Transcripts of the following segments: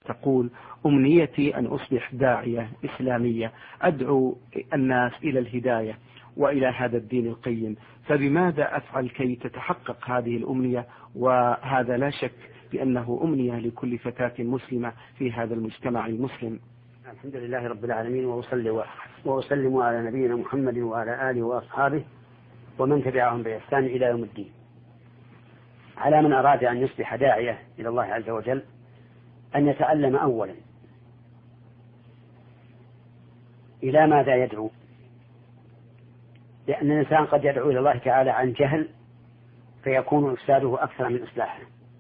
تقول: أمنيتي أن أصبح داعية إسلامية أدعو الناس إلى الهداية وإلى هذا الدين القيم، فبماذا أفعل كي تتحقق هذه الأمنية؟ وهذا لا شك بأنه أمنية لكل فتاة مسلمة في هذا المجتمع المسلم. الحمد لله رب العالمين، وأسلم على نبينا محمد وعلى آله وأصحابه ومن تبعهم بإحسان إلى يوم الدين. على من أراد أن يصبح داعية إلى الله عز وجل أن يتعلم أولا إلى ماذا يدعو، لأن الإنسان قد يدعو إلى الله تعالى عن جهل فيكون إفساده أكثر من إصلاحه.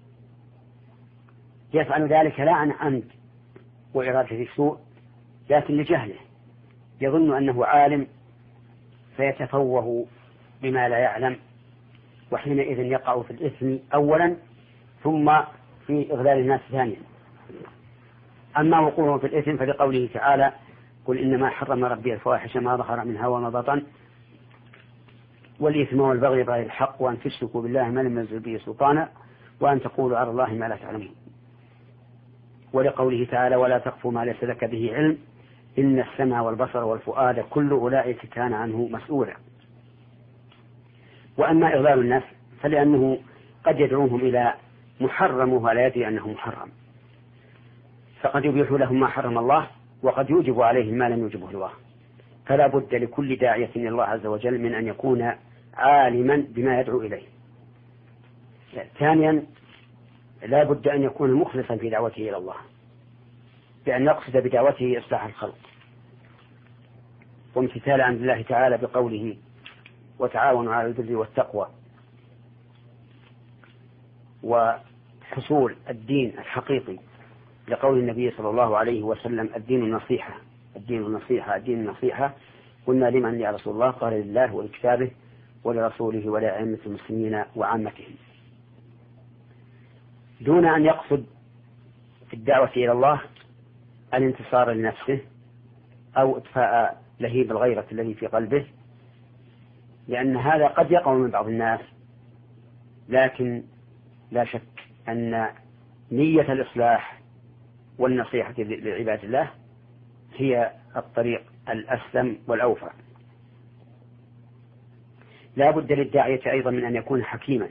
يفعل ذلك لا عن عمد وإرادة السوء، لكن لجهله، يظن أنه عالم فيتفوه بما لا يعلم، وحينئذ يقع في الإثم أولا ثم في إضلال الناس ثانيا. أما وقوعه في الإثم فلقوله تعالى: قل إنما حرم ربي الفواحش ما ظهر منها وما بطن والإثم والبغي بغير الحق وأن تشركوا بالله ما لم ينزل به سلطانا وأن تقولوا على الله ما لا تعلمون. ولقوله تعالى: ولا تقف ما ليس لك به علم إن السمع والبصر والفؤاد كل أولئك كان عنه مسؤولا. وأما إضلال الناس فلأنه قد يدعوهم إلى محرم ولا يدري أنه محرم، فقد يبيح لهم ما حرم الله وقد يوجب عليهم ما لم يوجبه الله. فلا بد لكل داعية إلى الله عز وجل من أن يكون عالما بما يدعو إليه. ثانيا، لا بد أن يكون مخلصا في دعوته إلى الله، بأن يقصد بدعوته إصلاح الخلق وامتثال عن الله تعالى بقوله: وتعاونوا على البر والتقوى، وحصول الدين الحقيقي لقول النبي صلى الله عليه وسلم: الدين النصيحة الدين النصيحة الدين النصيحة. قلنا: لمن يا رسول الله؟ قال: لله ولكتابه ولرسوله ولأئمة المسلمين وعامتهم. دون أن يقصد في الدعوة إلى الله الانتصار لنفسه أو إطفاء لهيب الغيرة الذي في قلبه، لأن هذا قد يقع من بعض الناس، لكن لا شك أن نية الإصلاح والنصيحة لعباد الله هي الطريق الأسلم والأوفى. لا بد للداعية أيضا من أن يكون حكيما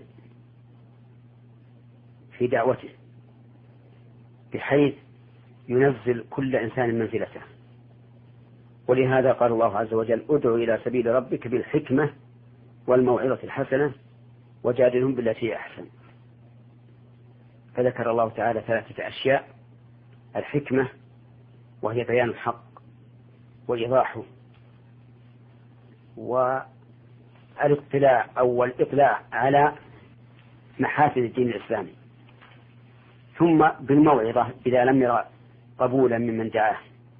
في دعوته، بحيث ينزل كل إنسان منزلته. ولهذا قال الله عز وجل: ادع إلى سبيل ربك بالحكمة والموعظة الحسنة وجادلهم بالتي أحسن. فذكر الله تعالى 3 أشياء: الحكمة وهي بيان الحق وإيضاحه، والاطلاع أو الإطلاع على محاسن الدين الإسلامي، ثم بالموعظة إذا لم يرى قبولا ممن دعاه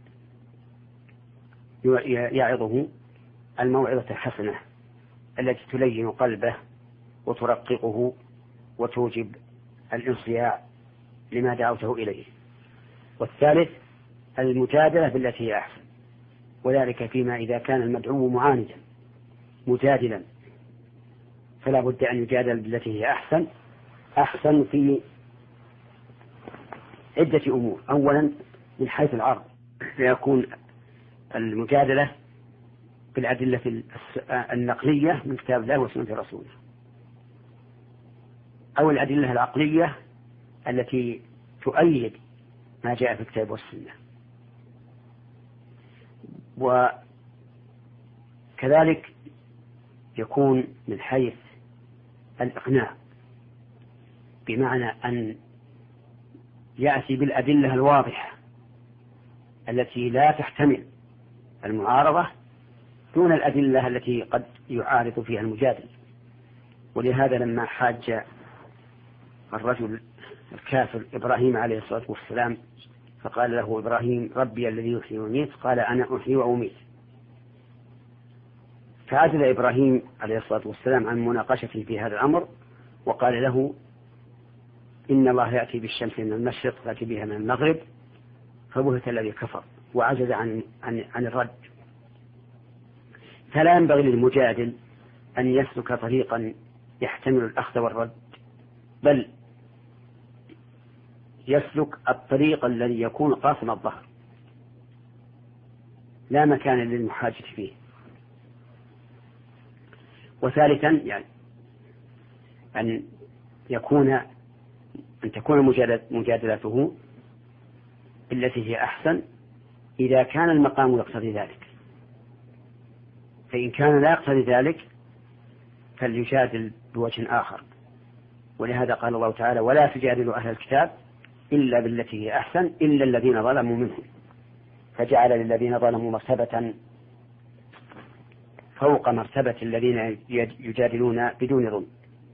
يعظه الموعظة الحسنة التي تلين قلبه وترققه وتوجب الانصياع لما دعوته إليه. والثالث المجادلة بالتي هي أحسن، وذلك فيما إذا كان المدعو معاندا مجادلا فلا بد أن يجادل بالتي هي أحسن في عدة أمور. أولا من حيث العرض، فيكون المجادلة بالأدلة النقلية من كتاب الله وسنة رسوله، أو الأدلة العقلية التي تؤيد ما جاء في الكتاب والسنة. وكذلك يكون من حيث الإقناع، بمعنى أن يأتي بالأدلة الواضحة التي لا تحتمل المعارضة دون الأدلة التي قد يعارض فيها المجادل. ولهذا لما حاج الرجل الكافر إبراهيم عليه الصلاة والسلام فقال له إبراهيم: ربي الذي يحيي ويميت، قال: أنا أحيي وأميت. فعجل إبراهيم عليه الصلاة والسلام عن مناقشته في هذا الأمر، وقال له: إن الله يأتي بالشمس من المشرق فأتي بها من المغرب، فبهت الذي كفر وعجز عن الرد. فلا ينبغي للمجادل أن يسلك طريقا يحتمل الأخذ والرد، بل يسلك الطريق الذي يكون قاسم الظهر لا مكان للمحاجة فيه. وثالثا يعني أن تكون مجادلته التي هي أحسن إذا كان المقام يقتضي ذلك، فإن كان لا يقتضي ذلك فليجادل بوجه آخر. ولهذا قال الله تعالى: ولا تجادلوا أهل الكتاب إلا بالتي هي أحسن إلا الذين ظلموا منهم، فجعل للذين ظلموا مرتبة فوق مرتبة الذين يجادلون بدون ظلم.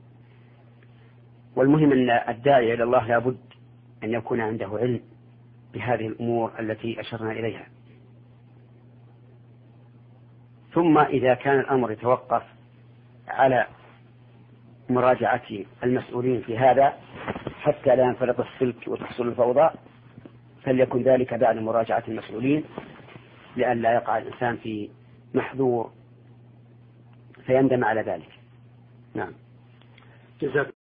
والمهم أن الداعي إلى الله لابد أن يكون عنده علم بهذه الأمور التي أشرنا إليها. ثم إذا كان الأمر يتوقف على مراجعة المسؤولين في هذا حتى لا ينفلت السلك وتحصل الفوضى، فليكن ذلك بعد مراجعة المسؤولين لئلا يقع الإنسان في محذور فيندم على ذلك. نعم.